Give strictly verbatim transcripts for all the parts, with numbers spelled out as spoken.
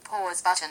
Pause button.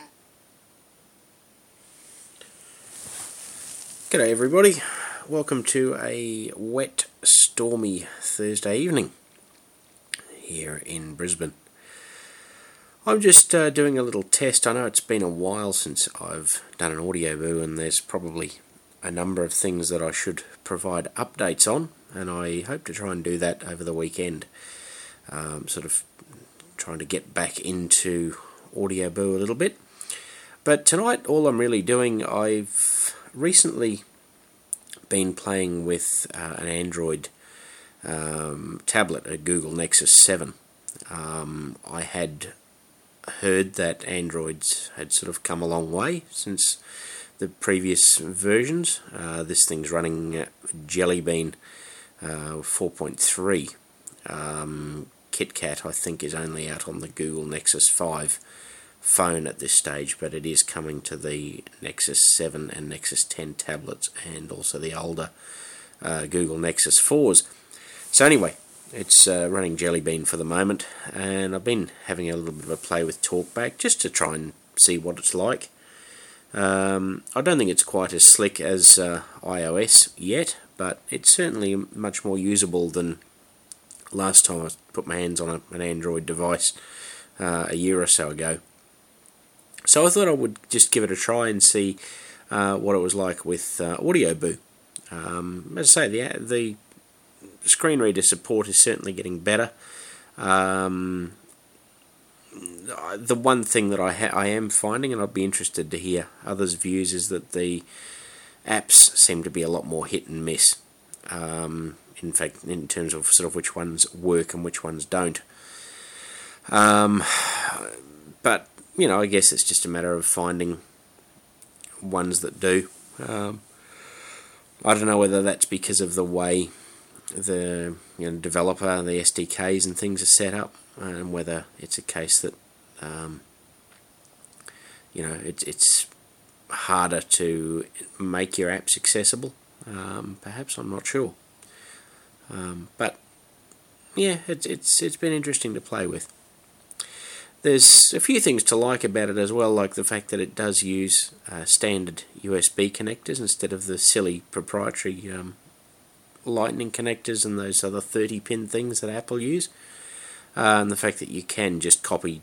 G'day everybody, welcome to a wet, stormy Thursday evening here in Brisbane. I'm just uh, doing a little test. I know it's been a while since I've done an Audioboo, and there's probably a number of things that I should provide updates on, and I hope to try and do that over the weekend. Um, sort of trying to get back into Audioboo a little bit. But tonight all I'm really doing, I've recently been playing with uh, an Android um, tablet, a Google Nexus seven. Um, I had heard that Androids had sort of come a long way since the previous versions. Uh, this thing's running uh, Jelly Bean uh, four point three. Um, KitKat, I think, is only out on the Google Nexus five phone at this stage, but it is coming to the Nexus seven and Nexus ten tablets, and also the older uh, Google Nexus fours. So anyway, it's uh, running Jelly Bean for the moment, and I've been having a little bit of a play with TalkBack just to try and see what it's like. Um, I don't think it's quite as slick as uh, iOS yet, but it's certainly much more usable than last time I put my hands on a, an Android device uh, a year or so ago. So I thought I would just give it a try and see uh, what it was like with uh, Audioboo. Um, as I say, the, the screen reader support is certainly getting better. Um, the one thing that I, ha I am finding, and I'd be interested to hear others' views, is that the apps seem to be a lot more hit and miss. Um, in fact, in terms of sort of which ones work and which ones don't. Um, but you know, I guess it's just a matter of finding ones that do. Um, I don't know whether that's because of the way the you know developer, the S D Ks and things are set up, and whether it's a case that um, you know it's it's harder to make your apps accessible. Um, perhaps, I'm not sure. Um, but yeah, it's it's it's been interesting to play with. There's a few things to like about it as well, like the fact that it does use uh, standard U S B connectors instead of the silly proprietary um, lightning connectors and those other thirty pin things that Apple use. Uh, and the fact that you can just copy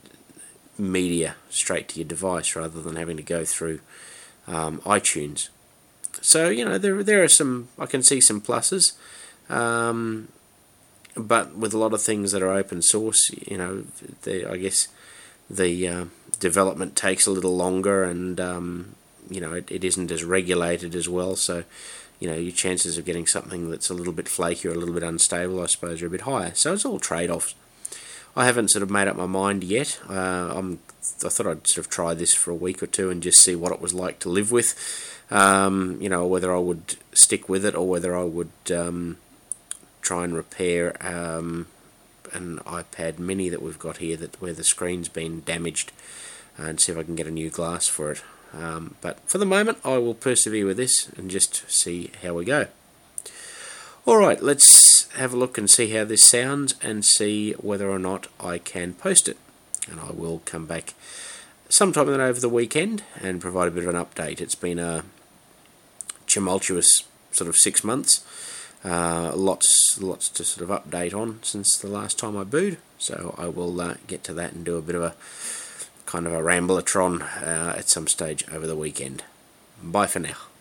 media straight to your device rather than having to go through um, iTunes. So, you know, there there are some, I can see some pluses. Um, But with a lot of things that are open source, you know, the, I guess the uh, development takes a little longer, and um, you know, it, it isn't as regulated as well. So, you know, your chances of getting something that's a little bit flaky or a little bit unstable, I suppose, are a bit higher. So it's all trade-offs. I haven't sort of made up my mind yet. Uh, I'm, I thought I'd sort of try this for a week or two and just see what it was like to live with. Um, you know, whether I would stick with it or whether I would Um, try and repair um, an iPad mini that we've got here that where the screen's been damaged, and see if I can get a new glass for it. Um, but for the moment I will persevere with this and just see how we go. Alright, let's have a look and see how this sounds and see whether or not I can post it. And I will come back sometime then over the weekend and provide a bit of an update. It's been a tumultuous sort of six months. Uh, lots lots to sort of update on since the last time I booed, so I will uh, get to that and do a bit of a kind of a rambletron uh, at some stage over the weekend. Bye for now.